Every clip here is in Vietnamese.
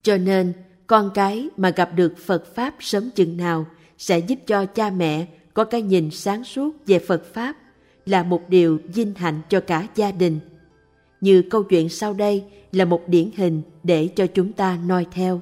Cho nên, con cái mà gặp được Phật Pháp sớm chừng nào sẽ giúp cho cha mẹ có cái nhìn sáng suốt về Phật Pháp, là một điều vinh hạnh cho cả gia đình. Như câu chuyện sau đây là một điển hình để cho chúng ta noi theo.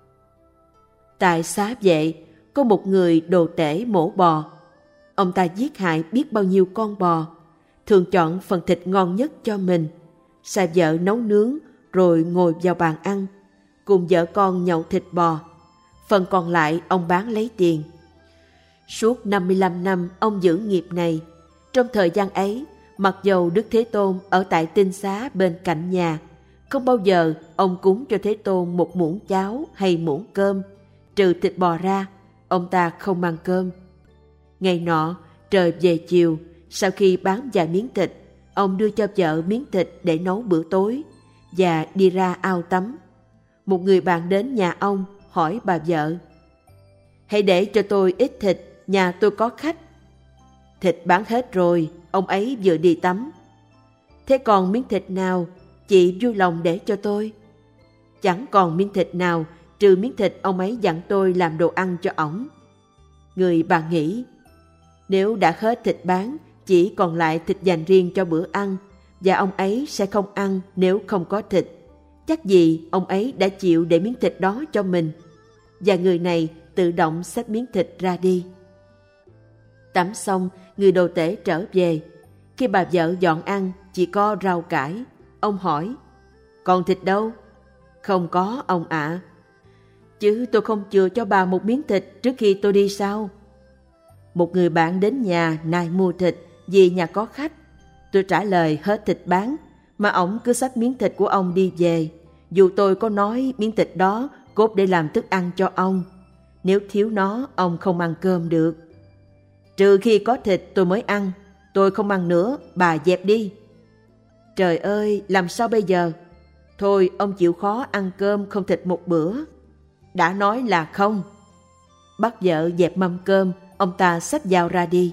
Tại Xá Vệ, có một người đồ tể mổ bò. Ông ta giết hại biết bao nhiêu con bò, thường chọn phần thịt ngon nhất cho mình, sai vợ nấu nướng rồi ngồi vào bàn ăn, cùng vợ con nhậu thịt bò. Phần còn lại ông bán lấy tiền. Suốt 55 năm ông giữ nghiệp này. Trong thời gian ấy, mặc dầu Đức Thế Tôn ở tại tinh xá bên cạnh nhà, không bao giờ ông cúng cho Thế Tôn một muỗng cháo hay muỗng cơm. Trừ thịt bò ra, ông ta không ăn cơm. Ngày nọ, trời về chiều, sau khi bán vài miếng thịt, ông đưa cho vợ miếng thịt để nấu bữa tối và đi ra ao tắm. Một người bạn đến nhà ông hỏi bà vợ: "Hãy để cho tôi ít thịt, nhà tôi có khách." "Thịt bán hết rồi," ông ấy vừa đi tắm. "Thế còn miếng thịt nào, chị vui lòng để cho tôi?" "Chẳng còn miếng thịt nào, trừ miếng thịt ông ấy dặn tôi làm đồ ăn cho ổng." Người bà nghĩ, nếu đã hết thịt bán, chỉ còn lại thịt dành riêng cho bữa ăn, và ông ấy sẽ không ăn nếu không có thịt. Chắc gì ông ấy đã chịu để miếng thịt đó cho mình. Và người này tự động xách miếng thịt ra đi. Tắm xong, người đồ tể trở về. Khi bà vợ dọn ăn, chỉ có rau cải. Ông hỏi: "Còn thịt đâu?" "Không có ông ạ." "Chứ tôi không chừa cho bà một miếng thịt trước khi tôi đi sao?" Một người bạn đến nhà nài mua thịt vì nhà có khách. Tôi trả lời hết thịt bán, mà ổng cứ xách miếng thịt của ông đi về, dù tôi có nói miếng thịt đó cốt để làm thức ăn cho ông. Nếu thiếu nó, ông không ăn cơm được. "Trừ khi có thịt tôi mới ăn, tôi không ăn nữa, bà dẹp đi." "Trời ơi, làm sao bây giờ?" "Thôi, ông chịu khó ăn cơm không thịt một bữa." "Đã nói là không." Bắt vợ dẹp mâm cơm, ông ta xách dao ra đi.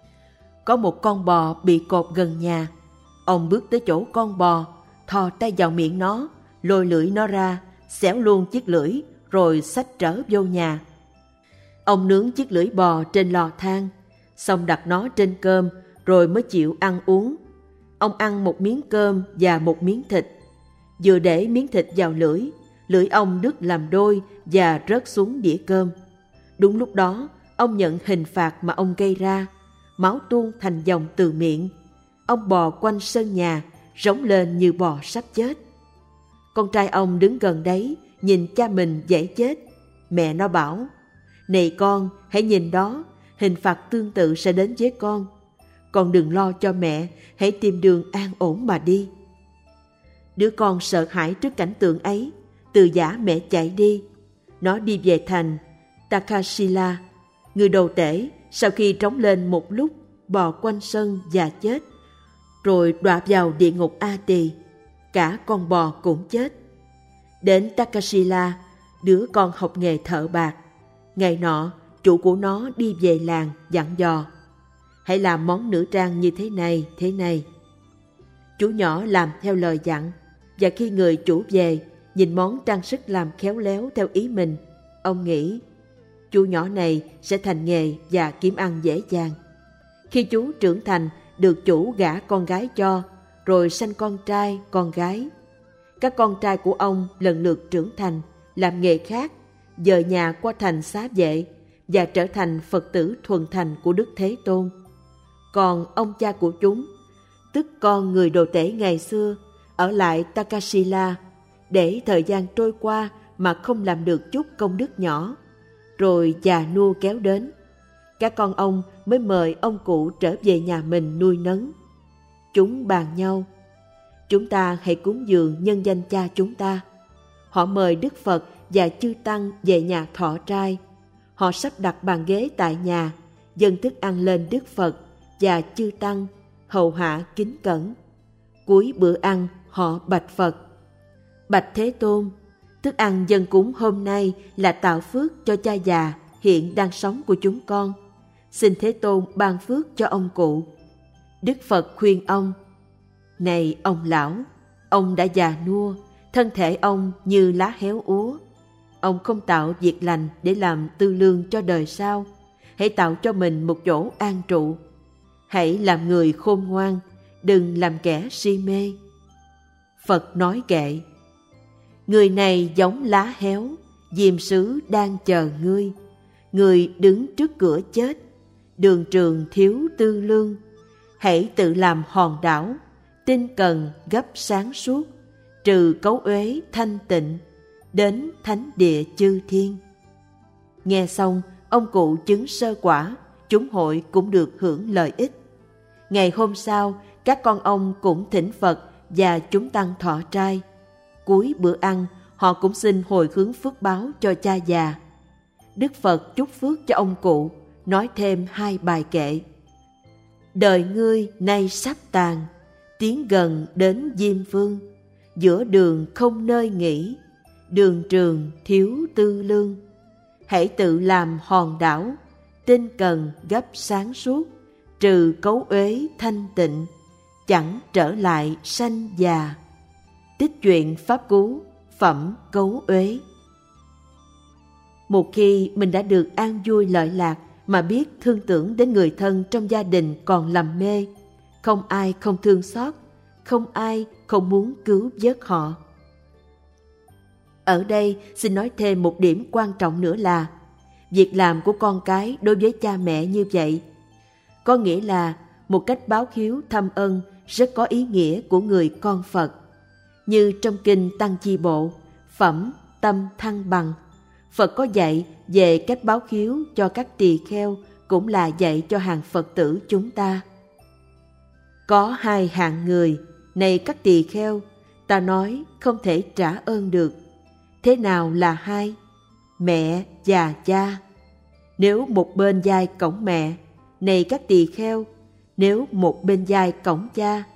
Có một con bò bị cột gần nhà. Ông bước tới chỗ con bò, thò tay vào miệng nó, lôi lưỡi nó ra, xẻo luôn chiếc lưỡi, rồi xách trở vô nhà. Ông nướng chiếc lưỡi bò trên lò than, xong đặt nó trên cơm, rồi mới chịu ăn uống. Ông ăn một miếng cơm và một miếng thịt. Vừa để miếng thịt vào lưỡi ông đứt làm đôi và rớt xuống đĩa cơm. Đúng lúc đó, ông nhận hình phạt mà ông gây ra. Máu tuôn thành dòng từ miệng. Ông bò quanh sân nhà, rống lên như bò sắp chết. Con trai ông đứng gần đấy, nhìn cha mình dễ chết. Mẹ nó bảo: "Này con, hãy nhìn đó, hình phạt tương tự sẽ đến với con. Con đừng lo cho mẹ, hãy tìm đường an ổn mà đi." Đứa con sợ hãi trước cảnh tượng ấy, từ giã mẹ chạy đi. Nó đi về thành Takasila. Người đồ tể sau khi trống lên một lúc, bò quanh sân và chết, rồi đọa vào địa ngục A Tỳ. Cả con bò cũng chết. Đến Takasila, đứa con học nghề thợ bạc. Ngày nọ, chủ của nó đi về làng dặn dò: "Hãy làm món nữ trang như thế này, thế này." Chú nhỏ làm theo lời dặn, và khi người chủ về, nhìn món trang sức làm khéo léo theo ý mình, ông nghĩ: chú nhỏ này sẽ thành nghề và kiếm ăn dễ dàng. Khi chú trưởng thành, được chủ gả con gái cho, rồi sanh con trai, con gái. Các con trai của ông lần lượt trưởng thành, làm nghề khác, dời nhà qua thành Xá Vệ và trở thành Phật tử thuần thành của Đức Thế Tôn. Còn ông cha của chúng, tức con người đồ tể ngày xưa, ở lại Takasila để thời gian trôi qua mà không làm được chút công đức nhỏ. Rồi già nua kéo đến, các con ông mới mời ông cụ trở về nhà mình nuôi nấng. Chúng bàn nhau: "Chúng ta hãy cúng dường nhân danh cha chúng ta." Họ mời Đức Phật và chư Tăng về nhà thọ trai. Họ sắp đặt bàn ghế tại nhà, dâng thức ăn lên Đức Phật và chư Tăng, hầu hạ kính cẩn. Cuối bữa ăn, họ bạch Phật: "Bạch Thế Tôn, thức ăn dâng cúng hôm nay là tạo phước cho cha già hiện đang sống của chúng con. Xin Thế Tôn ban phước cho ông cụ." Đức Phật khuyên ông: "Này ông lão, ông đã già nua, thân thể ông như lá héo úa. ông không tạo việc lành để làm tư lương cho đời sau. Hãy tạo cho mình một chỗ an trụ. Hãy làm người khôn ngoan, đừng làm kẻ si mê. Phật nói kệ: người này giống lá héo, diêm sứ đang chờ ngươi. Người đứng trước cửa chết, đường trường thiếu tư lương. Hãy tự làm hòn đảo, tinh cần gấp sáng suốt, trừ cấu uế thanh tịnh, đến thánh địa chư thiên. Nghe xong, ông cụ chứng sơ quả, chúng hội cũng được hưởng lợi ích. Ngày hôm sau, các con ông cũng thỉnh Phật và chúng tăng thọ trai. Cuối bữa ăn, họ cũng xin hồi hướng phước báo cho cha già. Đức Phật chúc phước cho ông cụ, nói thêm 2 bài kệ. Đời ngươi nay sắp tàn, tiến gần đến Diêm Vương. Giữa đường không nơi nghỉ, đường trường thiếu tư lương. Hãy tự làm hòn đảo, tinh cần gấp sáng suốt, trừ cấu uế thanh tịnh, chẳng trở lại sanh già. Tích truyện Pháp Cú, phẩm cấu uế. Một khi mình đã được an vui lợi lạc mà biết thương tưởng đến người thân trong gia đình còn lầm mê, không ai không thương xót, không ai không muốn cứu vớt họ. Ở đây xin nói thêm một điểm quan trọng nữa là việc làm của con cái đối với cha mẹ như vậy có nghĩa là một cách báo hiếu thăm ân rất có ý nghĩa của người con Phật. Như trong kinh Tăng Chi Bộ, phẩm Tâm Thăng Bằng, Phật có dạy về cách báo hiếu cho các tỳ kheo, cũng là dạy cho hàng Phật tử chúng ta. Có 2 hạng người, này các tỳ kheo, ta nói không thể trả ơn được. Thế nào là 2? Mẹ và cha. Nếu một bên vai cõng mẹ, này các tỳ kheo, nếu một bên vai cõng cha.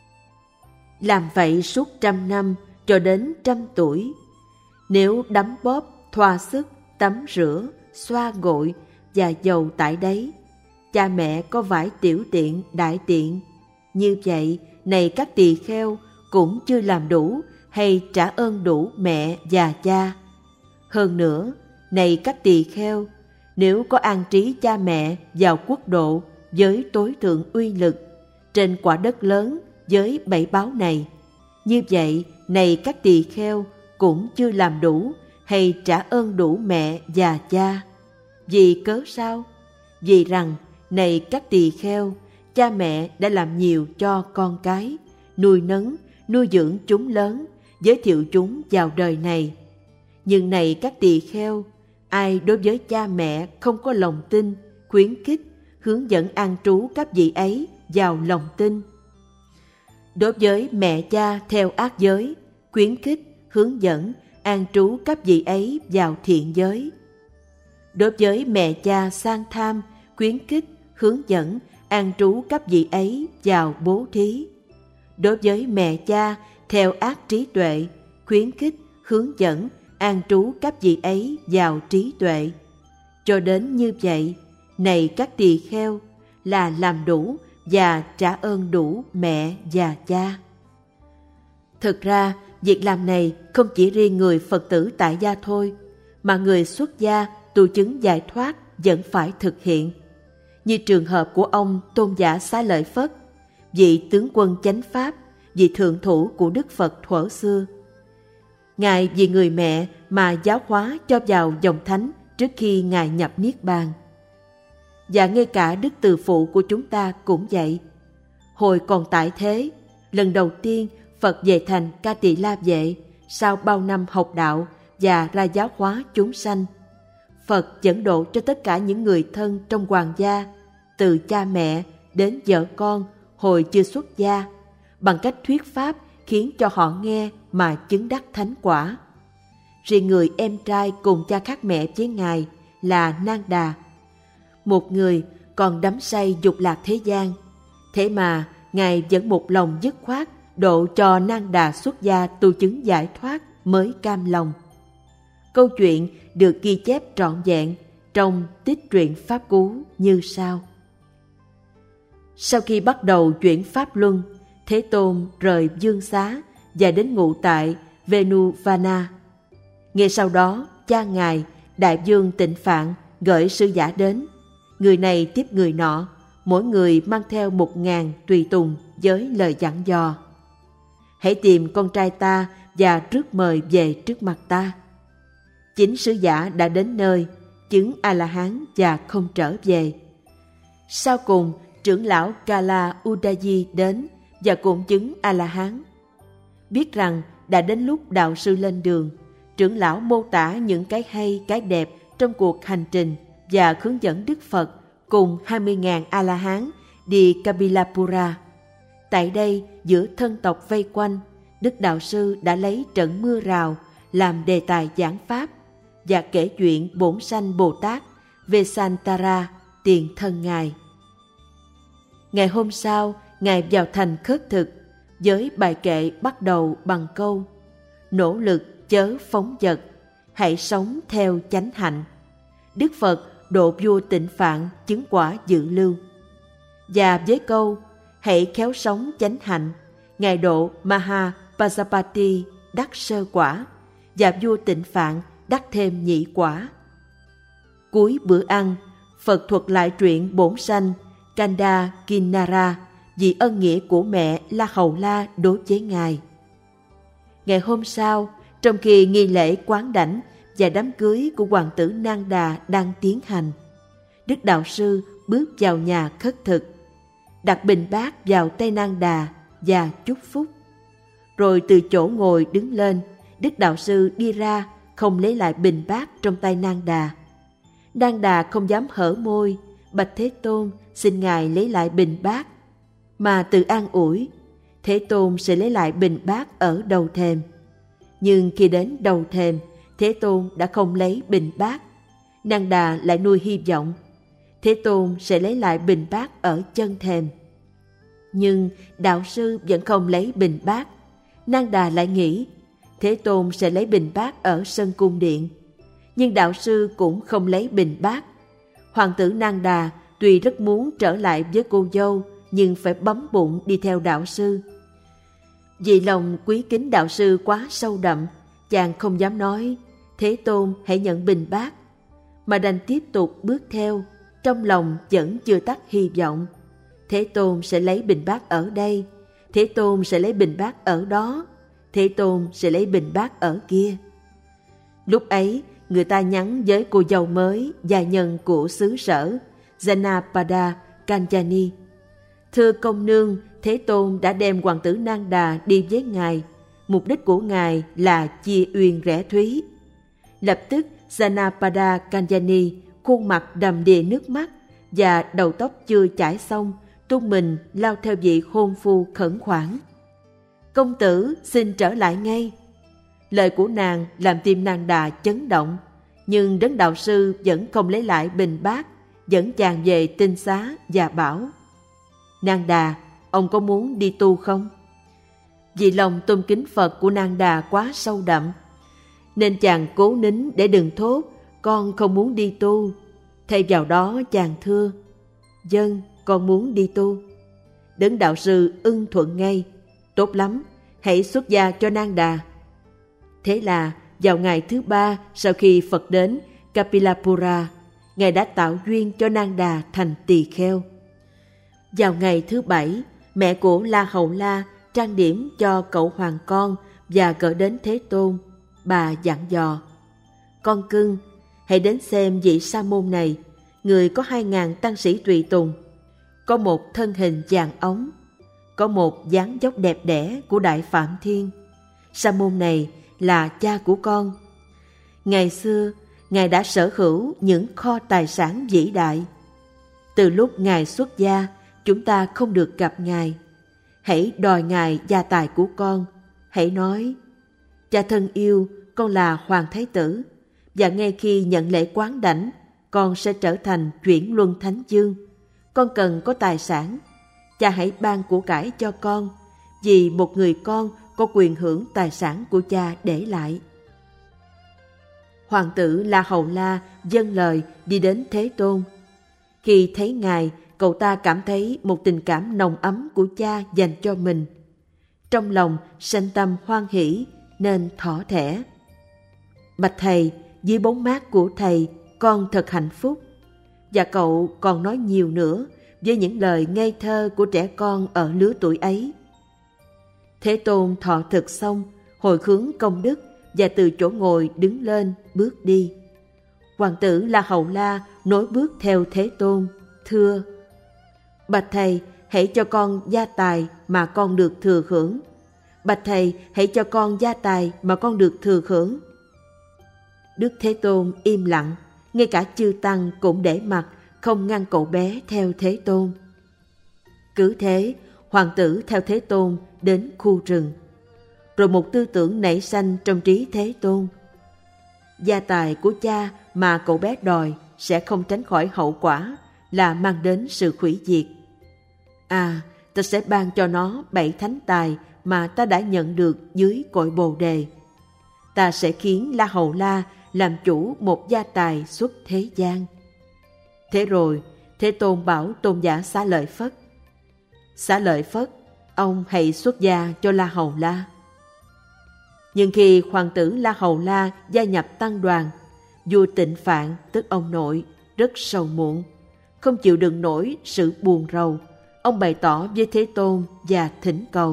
Làm vậy suốt 100 năm cho đến 100 tuổi. Nếu đấm bóp, thoa sức, tắm rửa, xoa gội và dầu tại đấy, cha mẹ có vải tiểu tiện, đại tiện. Như vậy, này các tỳ kheo, cũng chưa làm đủ hay trả ơn đủ mẹ và cha. Hơn nữa, này các tỳ kheo, nếu có an trí cha mẹ vào quốc độ với tối thượng uy lực, trên quả đất lớn với 7 báo này, như vậy, này các tỳ kheo, cũng chưa làm đủ hay trả ơn đủ mẹ và cha. Vì cớ sao? Vì rằng, này các tỳ kheo, cha mẹ đã làm nhiều cho con cái, nuôi nấng, nuôi dưỡng chúng lớn, giới thiệu chúng vào đời này. Nhưng này các tỳ kheo, ai đối với cha mẹ không có lòng tin, khuyến khích, hướng dẫn an trú các vị ấy vào lòng tin. Đối với mẹ cha theo ác giới, khuyến khích, hướng dẫn, an trú các vị ấy vào thiện giới. Đối với mẹ cha sang tham, khuyến khích, hướng dẫn, an trú các vị ấy vào bố thí. Đối với mẹ cha theo ác trí tuệ, khuyến khích, hướng dẫn, an trú các vị ấy vào trí tuệ. Cho đến như vậy, này các tỳ kheo, là làm đủ và trả ơn đủ mẹ và cha. Thực ra, việc làm này không chỉ riêng người Phật tử tại gia thôi, mà người xuất gia tu chứng giải thoát vẫn phải thực hiện. Như trường hợp của ông Tôn giả Xá Lợi Phất, vị tướng quân chánh pháp, vị thượng thủ của Đức Phật thuở xưa. Ngài vì người mẹ mà giáo hóa cho vào dòng thánh trước khi Ngài nhập Niết Bàn. Và ngay cả Đức Từ Phụ của chúng ta cũng vậy. Hồi còn tại thế, lần đầu tiên Phật về thành Ca Tỳ La Vệ sau bao năm học đạo và ra giáo hóa chúng sanh. Phật dẫn độ cho tất cả những người thân trong hoàng gia, từ cha mẹ đến vợ con hồi chưa xuất gia, bằng cách thuyết pháp khiến cho họ nghe mà chứng đắc thánh quả. Riêng người em trai cùng cha khác mẹ với Ngài là Nang Đà, một người còn đắm say dục lạc thế gian, thế mà Ngài vẫn một lòng dứt khoát độ cho Nang Đà xuất gia tu chứng giải thoát mới cam lòng. Câu chuyện được ghi chép trọn vẹn trong Tích truyện Pháp Cú như sau. Sau khi bắt đầu chuyển Pháp Luân, Thế Tôn rời Dương Xá và đến ngụ tại Venuvana. Ngay sau đó, cha ngài, Đại vương Tịnh Phạn, gửi sứ giả đến. Người này tiếp người nọ, mỗi người mang theo 1.000 tùy tùng với lời dặn dò. Hãy tìm con trai ta và rước mời về trước mặt ta. Chính sứ giả đã đến nơi, chứng A-la-hán và không trở về. Sau cùng, trưởng lão Kala Udayi đến và cũng chứng A-la-hán. Biết rằng đã đến lúc đạo sư lên đường, trưởng lão mô tả những cái hay cái đẹp trong cuộc hành trình và hướng dẫn Đức Phật cùng 20.000 A-la-hán đi Kapilapura. Tại đây, giữa thân tộc vây quanh, Đức Đạo Sư đã lấy trận mưa rào làm đề tài giảng pháp và kể chuyện Bổn Sanh Bồ Tát Vesantara, tiền thân Ngài. Ngày hôm sau, Ngài vào thành khất thực, với bài kệ bắt đầu bằng câu: nỗ lực chớ phóng dật, hãy sống theo chánh hạnh. Đức Phật độ vua Tịnh Phạn chứng quả dự lưu. Và với câu hãy khéo sống chánh hạnh, Ngài độ Maha Pajapati đắc sơ quả, và vua Tịnh Phạn đắc thêm nhị quả. Cuối bữa ăn, Phật thuật lại truyện Bổn Sanh Kanda Kinnara vì ân nghĩa của mẹ La Hầu La đối với Ngài. Ngày hôm sau, trong khi nghi lễ quán đảnh và đám cưới của hoàng tử Nang Đà đang tiến hành, Đức Đạo Sư bước vào nhà khất thực, đặt bình bát vào tay Nang Đà và chúc phúc. Rồi từ chỗ ngồi đứng lên, Đức Đạo Sư đi ra, không lấy lại bình bát trong tay Nang Đà. Nang Đà không dám hở môi, bạch Thế Tôn xin Ngài lấy lại bình bát, mà tự an ủi Thế Tôn sẽ lấy lại bình bát ở đầu thềm. Nhưng khi đến đầu thềm, Thế Tôn đã không lấy bình bát. Nang Đà lại nuôi hy vọng Thế Tôn sẽ lấy lại bình bát ở chân thềm. Nhưng Đạo Sư vẫn không lấy bình bát. Nang Đà lại nghĩ Thế Tôn sẽ lấy bình bát ở sân cung điện. Nhưng Đạo Sư cũng không lấy bình bát. Hoàng tử Nang Đà tuy rất muốn trở lại với cô dâu, nhưng phải bấm bụng đi theo Đạo Sư. Vì lòng quý kính Đạo Sư quá sâu đậm, chàng không dám nói Thế Tôn hãy nhận bình bát, mà đành tiếp tục bước theo, trong lòng vẫn chưa tắt hy vọng. Thế Tôn sẽ lấy bình bát ở đây, Thế Tôn sẽ lấy bình bát ở đó, Thế Tôn sẽ lấy bình bát ở kia. Lúc ấy, người ta nhắn với cô dâu mới, gia nhân của xứ sở Janapada Kanjani: thưa công nương, Thế Tôn đã đem hoàng tử Nang Đà đi với Ngài. Mục đích của Ngài là chia uyên rẽ thúy. Lập tức Janapada Kanjani, khuôn mặt đầm đìa nước mắt và đầu tóc chưa chải xong, tung mình lao theo vị hôn phu khẩn khoản: công tử xin trở lại ngay. Lời của nàng làm tim Nang Đà chấn động, nhưng Đấng Đạo Sư vẫn không lấy lại bình bát, dẫn chàng về tinh xá và bảo: Nang Đà, ông có muốn đi tu không? Vì lòng tôn kính Phật của Nang Đà quá sâu đậm, nên chàng cố nín để đừng thốt con không muốn đi tu. Thay vào đó chàng thưa: vâng, con muốn đi tu. Đấng Đạo Sư ưng thuận ngay: tốt lắm, hãy xuất gia cho Nang Đà. Thế là vào ngày thứ 3 sau khi Phật đến Kapilapura, Ngài đã tạo duyên cho Nang Đà thành tỳ kheo. Vào ngày thứ 7, mẹ của La Hầu La trang điểm cho cậu hoàng con và gửi đến Thế Tôn. Bà dặn dò: con cưng, hãy đến xem vị sa môn này, người có 2.000 tăng sĩ tùy tùng, có một thân hình vàng óng, có một dáng dốc đẹp đẽ của Đại Phạm Thiên. Sa môn này là cha của con. Ngày xưa, Ngài đã sở hữu những kho tài sản vĩ đại. Từ lúc Ngài xuất gia, chúng ta không được gặp Ngài. Hãy đòi Ngài gia tài của con. Hãy nói: cha thân yêu, con là Hoàng Thái Tử, và ngay khi nhận lễ quán đảnh, con sẽ trở thành chuyển luân thánh dương. Con cần có tài sản. Cha hãy ban của cải cho con, vì một người con có quyền hưởng tài sản của cha để lại. Hoàng tử La Hầu La vâng lời đi đến Thế Tôn. Khi thấy Ngài, cậu ta cảm thấy một tình cảm nồng ấm của cha dành cho mình. Trong lòng sanh tâm hoan hỷ nên thỏ thẻ: bạch thầy, dưới bóng mát của thầy, con thật hạnh phúc. Và cậu còn nói nhiều nữa với những lời ngây thơ của trẻ con ở lứa tuổi ấy. Thế Tôn thọ thực xong, hồi hướng công đức và từ chỗ ngồi đứng lên bước đi. Hoàng tử La Hầu La nối bước theo Thế Tôn, thưa: Bạch thầy, hãy cho con gia tài mà con được thừa hưởng. Bạch thầy, hãy cho con gia tài mà con được thừa hưởng. Đức Thế Tôn im lặng, ngay cả chư tăng cũng để mặc, không ngăn cậu bé theo Thế Tôn. Cứ thế, hoàng tử theo Thế Tôn đến khu rừng. Rồi một tư tưởng nảy sanh trong trí Thế Tôn. Gia tài của cha mà cậu bé đòi sẽ không tránh khỏi hậu quả là mang đến sự hủy diệt. Ta sẽ ban cho nó 7 thánh tài mà ta đã nhận được dưới cội Bồ Đề. Ta sẽ khiến La Hầu La làm chủ một gia tài xuất thế gian. Thế rồi, Thế Tôn bảo tôn giả Xá Lợi Phất: Xá Lợi Phất, ông hãy xuất gia cho La Hầu La. Nhưng khi hoàng tử La Hầu La gia nhập tăng đoàn, vua Tịnh Phạn tức ông nội rất sầu muộn, không chịu đựng nổi sự buồn rầu. Ông bày tỏ với Thế Tôn và thỉnh cầu: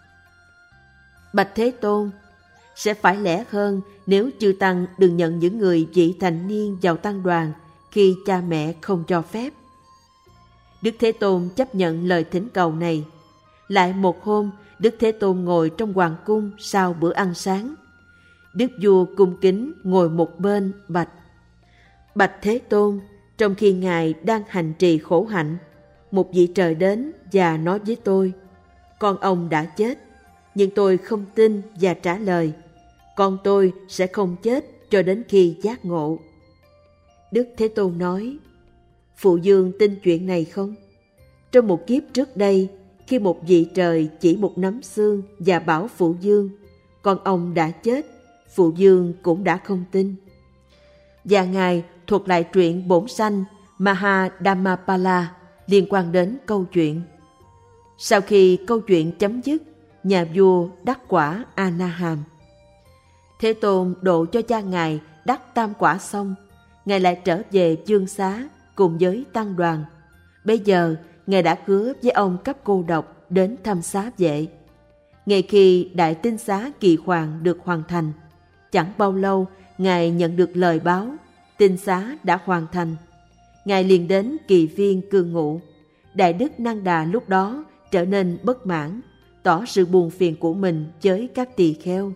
Bạch Thế Tôn, sẽ phải lẽ hơn nếu chư tăng đừng nhận những người vị thành niên vào tăng đoàn khi cha mẹ không cho phép. Đức Thế Tôn chấp nhận lời thỉnh cầu này. Lại một hôm, Đức Thế Tôn ngồi trong hoàng cung sau bữa ăn sáng. Đức vua cung kính ngồi một bên bạch: Bạch Thế Tôn, trong khi Ngài đang hành trì khổ hạnh, một vị trời đến và nói với tôi: Con ông đã chết. Nhưng tôi không tin và trả lời: Con tôi sẽ không chết cho đến khi giác ngộ. Đức Thế Tôn nói: Phụ vương tin chuyện này không? Trong một kiếp trước đây, khi một vị trời chỉ một nắm xương và bảo phụ vương: Con ông đã chết, phụ vương cũng đã không tin. Và Ngài thuật lại truyện bổn sanh Mahadhammapala liên quan đến câu chuyện. Sau khi câu chuyện chấm dứt, nhà vua đắc quả A-na-hàm. Thế Tôn độ cho cha Ngài đắc tam quả xong, Ngài lại trở về Dương Xá cùng với tăng đoàn. Bây giờ, Ngài đã hứa với ông cấp cô độc đến thăm xá vệ. Ngay khi đại tinh xá kỳ hoàng được hoàn thành, chẳng bao lâu Ngài nhận được lời báo tinh xá đã hoàn thành. Ngài liền đến kỳ viên cư ngụ. Đại đức Năng Đà lúc đó trở nên bất mãn, tỏ sự buồn phiền của mình với các tỳ kheo.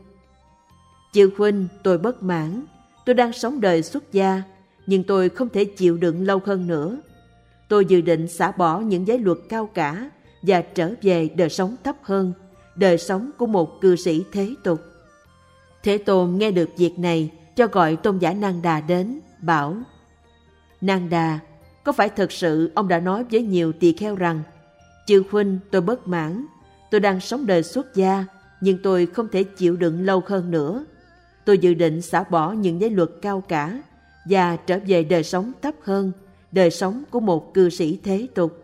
Chư huynh, tôi bất mãn. Tôi đang sống đời xuất gia, nhưng tôi không thể chịu đựng lâu hơn nữa. Tôi dự định xả bỏ những giới luật cao cả và trở về đời sống thấp hơn, đời sống của một cư sĩ thế tục. Thế Tôn nghe được việc này, cho gọi tôn giả Năng Đà đến, bảo: Năng Đà, có phải thật sự ông đã nói với nhiều tỳ kheo rằng: Chư huynh, tôi bất mãn, tôi đang sống đời xuất gia, nhưng tôi không thể chịu đựng lâu hơn nữa. Tôi dự định xả bỏ những giới luật cao cả và trở về đời sống thấp hơn, đời sống của một cư sĩ thế tục.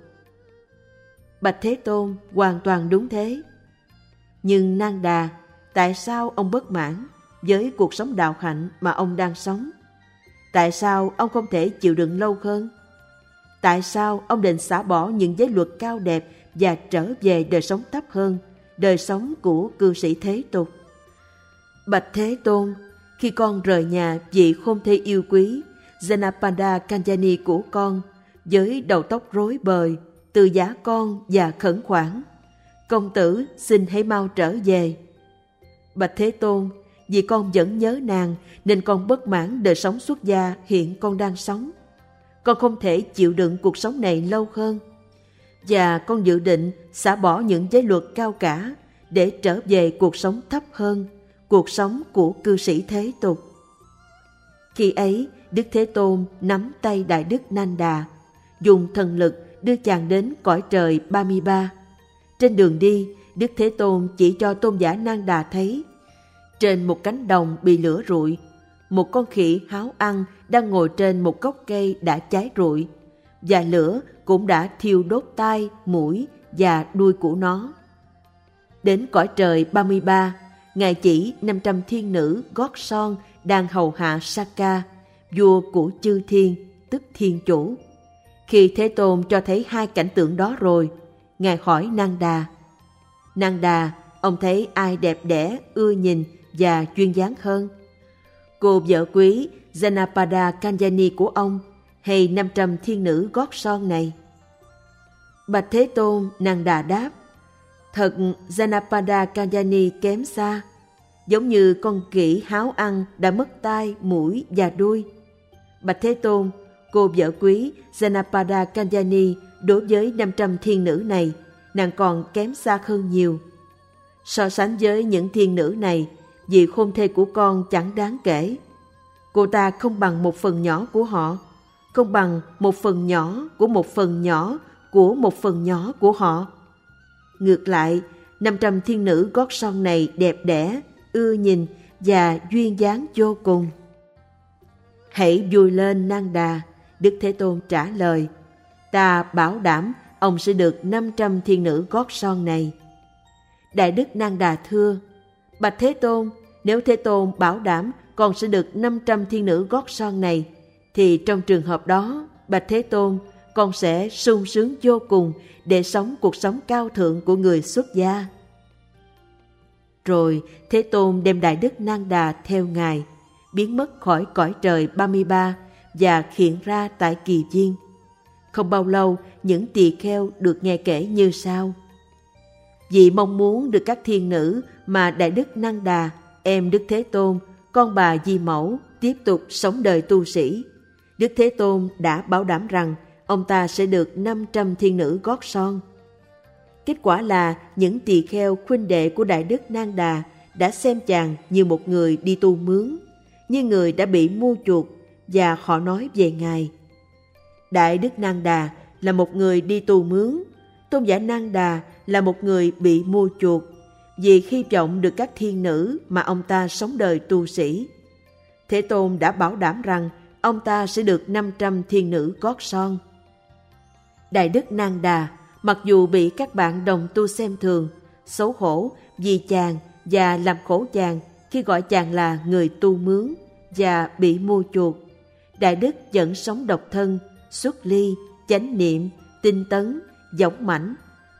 Bạch Thế Tôn, hoàn toàn đúng thế. Nhưng Năng Đà, tại sao ông bất mãn với cuộc sống đạo hạnh mà ông đang sống? Tại sao ông không thể chịu đựng lâu hơn? Tại sao ông định xả bỏ những giới luật cao đẹp và trở về đời sống thấp hơn, đời sống của cư sĩ thế tục? Bạch Thế Tôn, khi con rời nhà vị không thể yêu quý Janapada Kanjani của con, với đầu tóc rối bời, từ giả con và khẩn khoản: Công tử xin hãy mau trở về. Bạch Thế Tôn, vì con vẫn nhớ nàng nên con bất mãn đời sống xuất gia hiện con đang sống. Con không thể chịu đựng cuộc sống này lâu hơn, và con dự định xả bỏ những giới luật cao cả để trở về cuộc sống thấp hơn, cuộc sống của cư sĩ thế tục. Khi ấy, Đức Thế Tôn nắm tay Đại Đức Nanda Đà, dùng thần lực đưa chàng đến cõi trời 33. Trên đường đi, Đức Thế Tôn chỉ cho tôn giả Nanda Đà thấy, trên một cánh đồng bị lửa rụi, một con khỉ háo ăn đang ngồi trên một gốc cây đã cháy rụi, và lửa cũng đã thiêu đốt tai, mũi và đuôi của nó. Đến cõi trời 33, Ngài chỉ 500 thiên nữ gót son đang hầu hạ Sakka, vua của chư thiên, tức thiên chủ. Khi Thế Tôn cho thấy hai cảnh tượng đó rồi, Ngài hỏi Nanda: Nanda, ông thấy ai đẹp đẽ, ưa nhìn và duyên dáng hơn? Cô vợ quý Janapada Kalyani của ông hay 500 thiên nữ gót son này? Bạch Thế Tôn, Nanda đáp: Thật, Janapada Kalyani kém xa, giống như con khỉ háo ăn đã mất tai, mũi và đuôi. Bạch Thế Tôn, cô vợ quý Janapada Kalyani đối với 500 thiên nữ này, nàng còn kém xa hơn nhiều. So sánh với những thiên nữ này, vị khôn thê của con chẳng đáng kể. Cô ta không bằng một phần nhỏ của họ, không bằng một phần nhỏ của một phần nhỏ của một phần nhỏ của họ. Ngược lại, 500 thiên nữ gót son này đẹp đẽ, ưa nhìn và duyên dáng vô cùng. Hãy vui lên Nanda, Đức Thế Tôn trả lời. Ta bảo đảm ông sẽ được 500 thiên nữ gót son này. Đại Đức Nanda thưa: Bạch Thế Tôn, nếu Thế Tôn bảo đảm con sẽ được 500 thiên nữ gót son này, thì trong trường hợp đó, Bạch Thế Tôn, con sẽ sung sướng vô cùng để sống cuộc sống cao thượng của người xuất gia. Rồi Thế Tôn đem Đại Đức Nanda theo Ngài, biến mất khỏi cõi trời 33 và hiện ra tại Kỳ Viên. Không bao lâu, những tỳ kheo được nghe kể như sau: Vì mong muốn được các thiên nữ mà Đại Đức Nanda, em Đức Thế Tôn, con bà Di Mẫu, tiếp tục sống đời tu sĩ, Đức Thế Tôn đã bảo đảm rằng ông ta sẽ được 500 thiên nữ gót son. Kết quả là những tỳ kheo huynh đệ của Đại Đức Nanda đã xem chàng như một người đi tu mướn, như người đã bị mua chuộc, và họ nói về Ngài: Đại Đức Nanda là một người đi tu mướn, tôn giả Nanda là một người bị mua chuộc, vì hy vọng được các thiên nữ mà ông ta sống đời tu sĩ. Thế Tôn đã bảo đảm rằng ông ta sẽ được 500 thiên nữ gót son. Đại Đức Nanda, mặc dù bị các bạn đồng tu xem thường, xấu hổ vì chàng và làm khổ chàng khi gọi chàng là người tu mướn và bị mua chuộc, Đại Đức vẫn sống độc thân, xuất ly, chánh niệm, tinh tấn, dũng mãnh.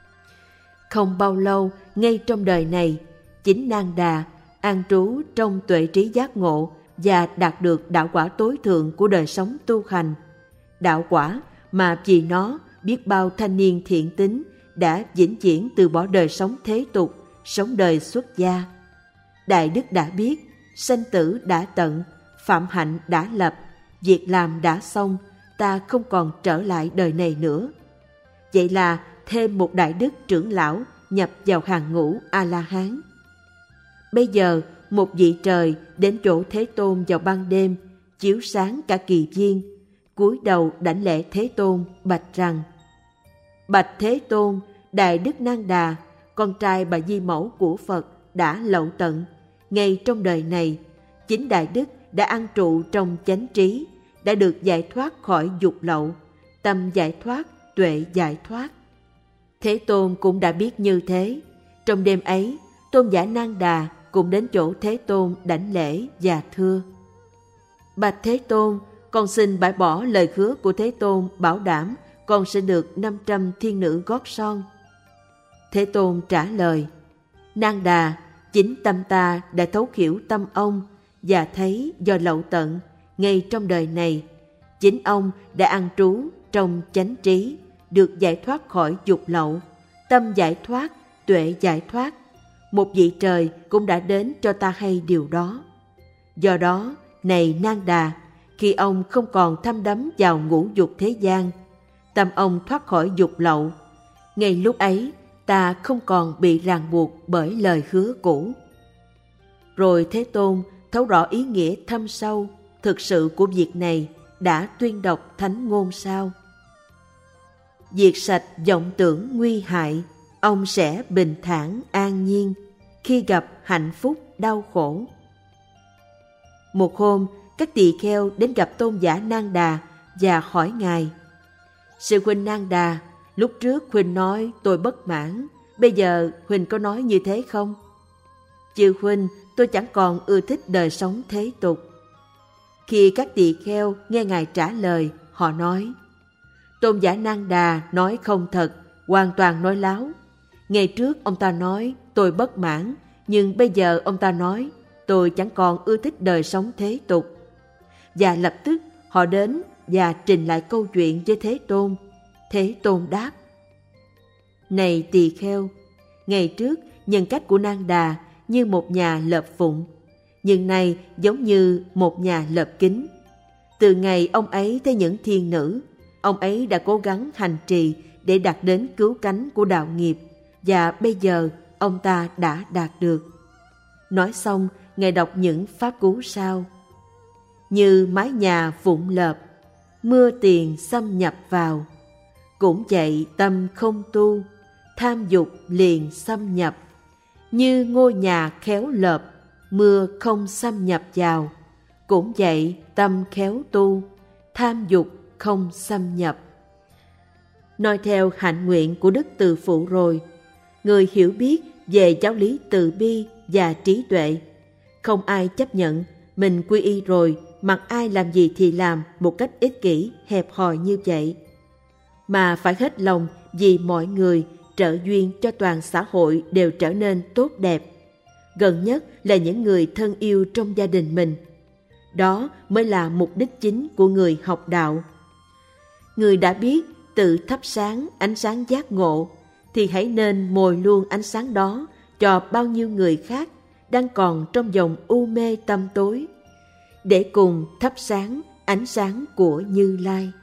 Không bao lâu, ngay trong đời này, chính Nanda an trú trong tuệ trí giác ngộ và đạt được đạo quả tối thượng của đời sống tu hành. Đạo quả mà vì nó biết bao thanh niên thiện tín đã vĩnh viễn từ bỏ đời sống thế tục, sống đời xuất gia. Đại Đức đã biết, sanh tử đã tận, phạm hạnh đã lập, việc làm đã xong, ta không còn trở lại đời này nữa. Vậy là thêm một Đại Đức trưởng lão nhập vào hàng ngũ A-la-hán. Bây giờ, một vị trời đến chỗ Thế Tôn vào ban đêm, chiếu sáng cả Kỳ Viên, cúi đầu đảnh lễ Thế Tôn, bạch rằng: Bạch Thế Tôn, Đại Đức Nanda, con trai bà Di Mẫu của Phật đã lậu tận. Ngay trong đời này, chính Đại Đức đã an trụ trong chánh trí, đã được giải thoát khỏi dục lậu, tâm giải thoát, tuệ giải thoát. Thế Tôn cũng đã biết như thế. Trong đêm ấy, tôn giả Nanda cũng đến chỗ Thế Tôn đảnh lễ và thưa: Bạch Thế Tôn, con xin bãi bỏ lời hứa của Thế Tôn bảo đảm con sẽ được 500 thiên nữ gót son. Thế Tôn trả lời: Nanda, chính tâm ta đã thấu hiểu tâm ông và thấy do lậu tận, ngay trong đời này, chính ông đã an trú trong chánh trí, được giải thoát khỏi dục lậu, tâm giải thoát, tuệ giải thoát. Một vị trời cũng đã đến cho ta hay điều đó. Do đó, này Nanda, khi ông không còn thâm đắm vào ngũ dục thế gian, tâm ông thoát khỏi dục lậu, ngay lúc ấy ta không còn bị ràng buộc bởi lời hứa cũ. Rồi Thế Tôn thấu rõ ý nghĩa thâm sâu, thực sự của việc này, đã tuyên đọc thánh ngôn sau: Diệt sạch vọng tưởng nguy hại, ông sẽ bình thản an nhiên khi gặp hạnh phúc đau khổ. Một hôm, các tỳ kheo đến gặp tôn giả Nanda và hỏi Ngài: Sư huynh Nanda, lúc trước huynh nói tôi bất mãn, bây giờ huynh có nói như thế không? Chư huynh, tôi chẳng còn ưa thích đời sống thế tục. Khi các tỳ kheo nghe Ngài trả lời, họ nói: Tôn giả Nang Đà nói không thật, hoàn toàn nói láo. Ngày trước ông ta nói tôi bất mãn, nhưng bây giờ ông ta nói tôi chẳng còn ưa thích đời sống thế tục. Và lập tức họ đến và trình lại câu chuyện với Thế Tôn. Thế Tôn đáp: Này tỳ kheo, ngày trước nhân cách của Nang Đà như một nhà lợp phụng, nhưng nay giống như một nhà lợp kính. Từ ngày ông ấy thấy những thiên nữ, ông ấy đã cố gắng hành trì để đạt đến cứu cánh của đạo nghiệp, và bây giờ ông ta đã đạt được. Nói xong, Ngài đọc những pháp cú sau: Như mái nhà vụn lợp, mưa tiền xâm nhập vào, cũng vậy tâm không tu, tham dục liền xâm nhập. Như ngôi nhà khéo lợp, mưa không xâm nhập vào, cũng vậy tâm khéo tu, tham dục không xâm nhập. Nói theo hạnh nguyện của Đức Từ Phụ rồi, người hiểu biết về giáo lý từ bi và trí tuệ, không ai chấp nhận mình quy y rồi mặc ai làm gì thì làm một cách ích kỷ, hẹp hòi như vậy, mà phải hết lòng vì mọi người, trợ duyên cho toàn xã hội đều trở nên tốt đẹp, gần nhất là những người thân yêu trong gia đình mình. Đó mới là mục đích chính của người học đạo. Người đã biết tự thắp sáng ánh sáng giác ngộ, thì hãy nên mồi luôn ánh sáng đó cho bao nhiêu người khác đang còn trong vòng u mê tăm tối, để cùng thắp sáng ánh sáng của Như Lai.